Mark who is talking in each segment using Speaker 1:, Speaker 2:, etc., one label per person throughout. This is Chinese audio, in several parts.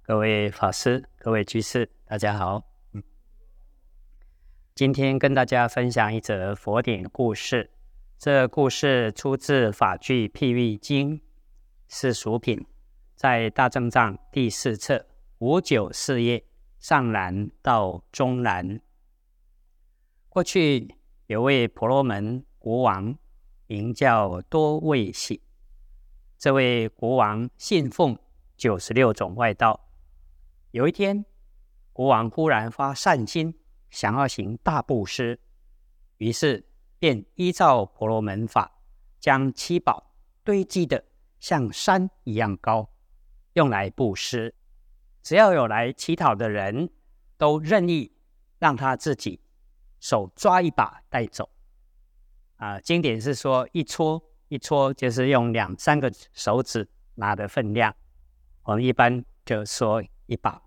Speaker 1: 各位法师、各位居士，大家好。今天跟大家分享一则佛典故事。这故事出自《法句譬喻经》，是属品，在大正藏第4册594页上栏到中栏。过去有位婆罗门国王，名叫多位喜。这位国王信奉96种外道。有一天，国王忽然发善心，想要行大布施，于是便依照婆罗门法，将七宝堆积的像山一样高，用来布施。只要有来乞讨的人，都任意让他自己手抓一把带走。经典是说一撮就是用2-3个手指拿的分量，我们一般就说一把。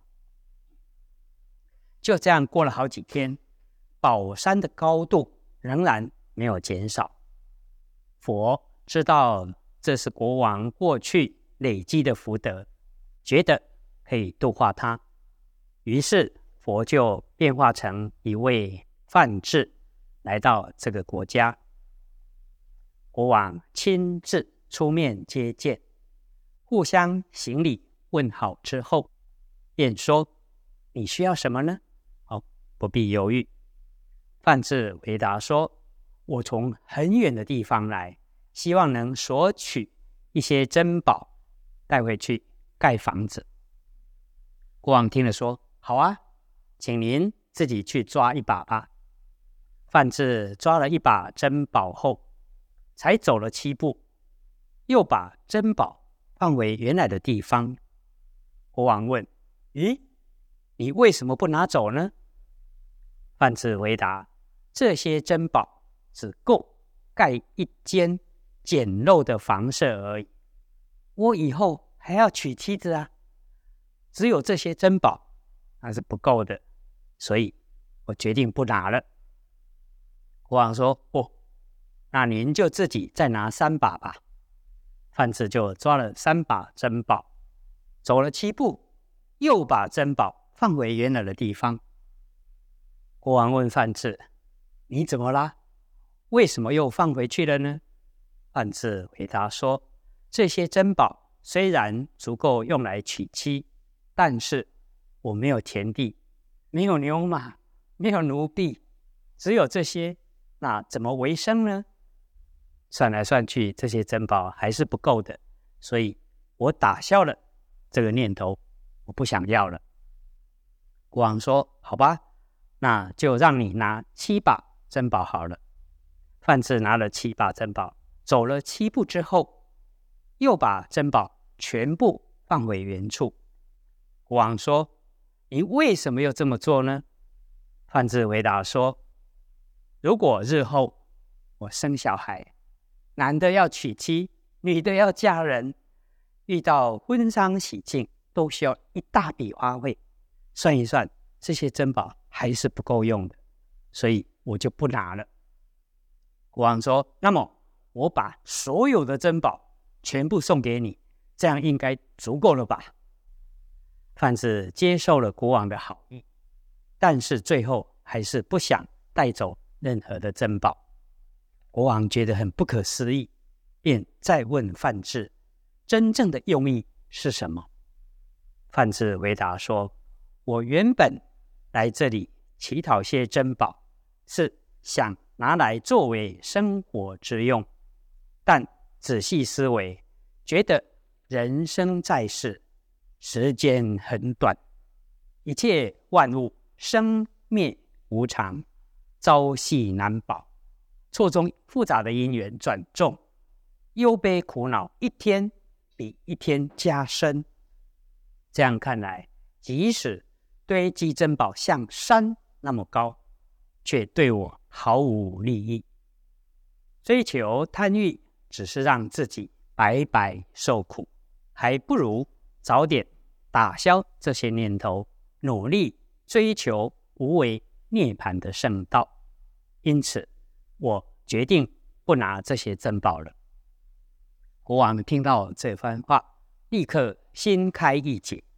Speaker 1: 就这样过了好几天，宝山的高度仍然没有减少。佛知道这是国王过去累积的福德，觉得可以度化他，于是佛就变化成一位梵志，来到这个国家。国王亲自出面接见，互相行礼问好之后，便说：你需要什么呢？不必犹豫。梵志回答说：我从很远的地方来，希望能索取一些珍宝带回去盖房子。国王听了说：好啊，请您自己去抓一把吧。梵志抓了一把珍宝后，才走了7步，又把珍宝放回原来的地方。国王问：咦，你为什么不拿走呢？梵志回答：这些珍宝只够盖一间简陋的房舍而已，我以后还要娶妻子啊，只有这些珍宝那是不够的，所以我决定不拿了。国王说：那您就自己再拿3把吧。梵志就抓了3把珍宝，走了7步，又把珍宝放回原来的地方。国王问梵志：你怎么啦？为什么又放回去了呢？梵志回答说：这些珍宝虽然足够用来娶妻，但是我没有田地，没有牛马，没有奴婢，只有这些，那怎么为生呢？算来算去，这些珍宝还是不够的，所以我打消了这个念头，我不想要了。国王说：好吧，那就让你拿7把珍宝好了。梵志拿了7把珍宝，走了7步之后，又把珍宝全部放回原处。国王说：你为什么又这么做呢？梵志回答说：如果日后我生小孩，男的要娶妻，女的要嫁人，遇到婚丧喜庆都需要一大笔花费，算一算，这些珍宝还是不够用的，所以我就不拿了。国王说：那么我把所有的珍宝全部送给你，这样应该足够了吧？梵志接受了国王的好意，但是最后还是不想带走任何的珍宝。国王觉得很不可思议，便再问梵志真正的用意是什么。梵志回答说：我原本来这里乞讨些珍宝，是想拿来作为生活之用，但仔细思维，觉得人生在世，时间很短，一切万物生灭无常，朝夕难保，错综复杂的因缘转重，忧悲苦恼一天比一天加深。这样看来，即使堆积珍宝像山那么高，却对我毫无利益。追求贪欲只是让自己白白受苦，还不如早点打消这些念头，努力追求无为涅槃的圣道。因此我决定不拿这些珍宝了。国王听到这番话，立刻心开意解，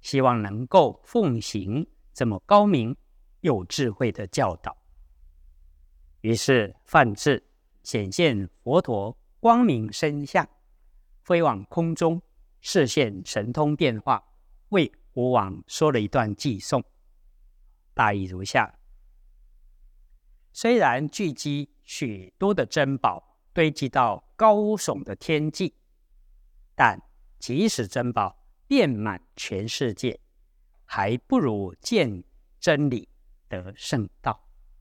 Speaker 1: 希望能够奉行这么高明有智慧的教导。于是梵志显现佛陀光明身相，飞往空中，示现神通变化，为国王说了一段偈颂，大意如下：虽然聚集许多的珍宝，堆积到高耸的天际，但即使珍宝遍满全世界，还不如见真理得圣道。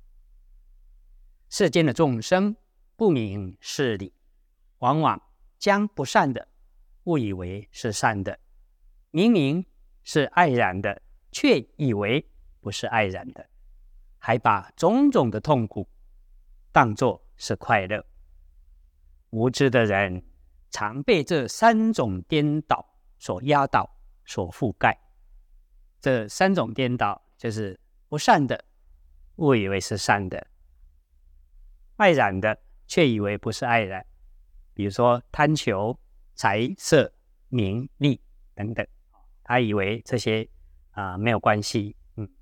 Speaker 1: 世间的众生不明事理，往往将不善的误以为是善的，明明是爱然的，却以为不是爱然的，还把种种的痛苦当作是快乐。无知的人常被这三种颠倒所压倒、所覆盖。这三种颠倒就是不善的误以为是善的，爱染的却以为不是爱染，比如说贪求财色名利等等，他以为这些没有关系。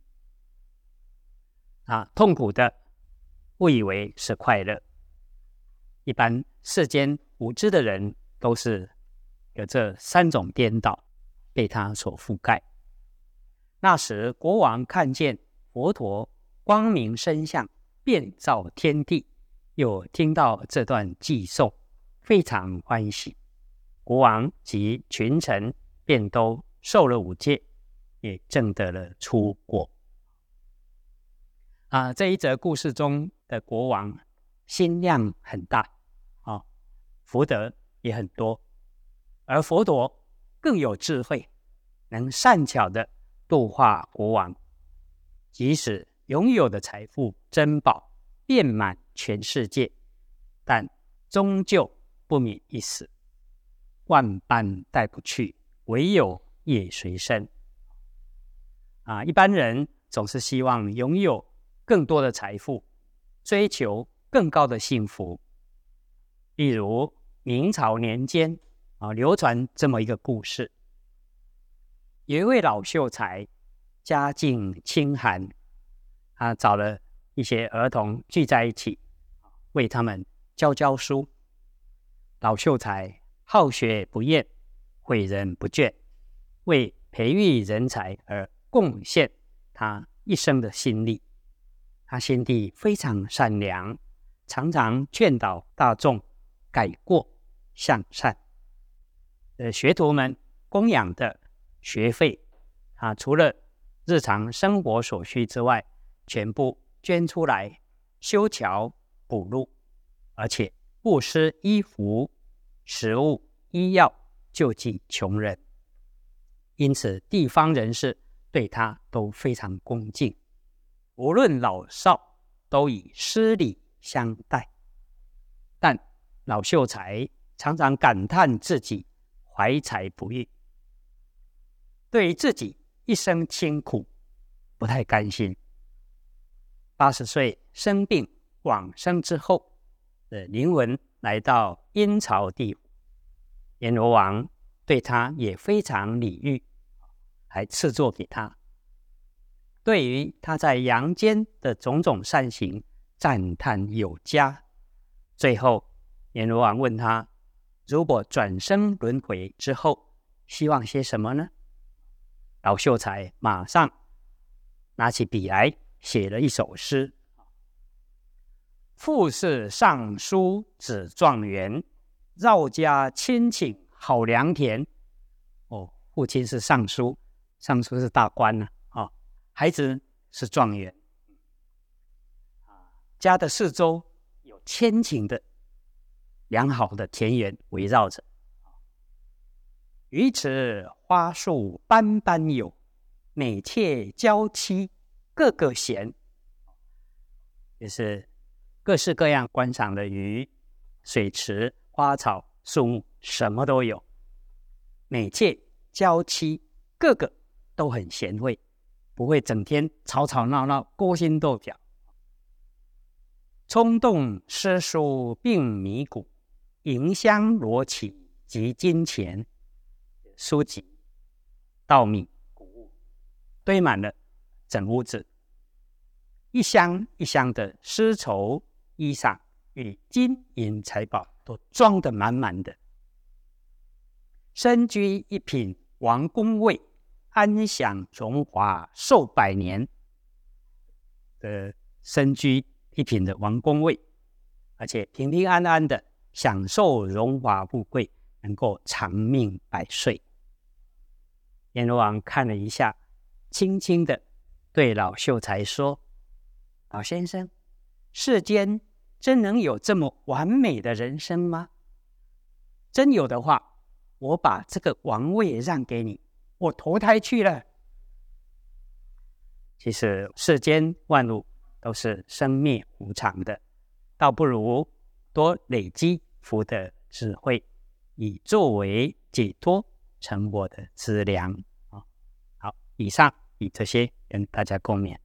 Speaker 1: 痛苦的误以为是快乐。一般世间无知的人都是有这三种颠倒被他所覆盖。那时国王看见佛陀光明身相，遍照天地，又听到这段偈颂，非常欢喜。国王及群臣便都受了五戒，也证得了出果。这一则故事中的国王心量很大，福德也很多，而佛陀更有智慧，能善巧的度化国王。即使拥有的财富珍宝遍满全世界，但终究不免一死，万般带不去，唯有业随身。一般人总是希望拥有更多的财富，追求更高的幸福。例如明朝年间流传这么一个故事，有一位老秀才家境清寒，找了一些儿童聚在一起，为他们教书。老秀才好学不厌，诲人不倦，为培育人才而贡献他一生的心力。他心地非常善良，常常劝导大众改过向善。学徒们供养的学费除了日常生活所需之外，全部捐出来修桥补路，而且布施衣服、食物、医药，救济穷人。因此地方人士对他都非常恭敬，无论老少都以施礼相待。但老秀才常常感叹自己怀才不遇，对于自己一生清苦不太甘心。80岁生病往生之后，灵魂来到阴曹地府，阎罗王对他也非常礼遇，还赐座给他。对于他在阳间的种种善行赞叹有加。最后阎罗王问他，如果转生轮回之后希望些什么呢？老秀才马上拿起笔来写了一首诗：父是尚书子状元，绕家亲请好良田。父亲是尚书，尚书是大官孩子是状元，家的四周有千顷的良好的田园围绕着。于此花树斑斑有，美妾娇妻个个贤。就是各式各样观赏的鱼、水池、花草、树木，什么都有。美妾娇妻个个都很贤惠，不会整天吵吵闹闹、勾心斗角。冲动诗书并迷谷，迎香罗绮及金钱。书籍、稻米、谷物堆满了整屋子，一箱一箱的丝绸衣裳与金银财宝都装得满满的。身居一品王公位，安享荣华寿百年的身居一品的王公位，而且平平安安的享受荣华富贵，能够长命百岁。阎罗王看了一下，轻轻的对老秀才说：老先生，世间真能有这么完美的人生吗？真有的话，我把这个王位让给你，我投胎去了。其实世间万物都是生灭无常的，倒不如多累积福德智慧，以作为解脱成我的资粮。好，以上以这些跟大家共勉。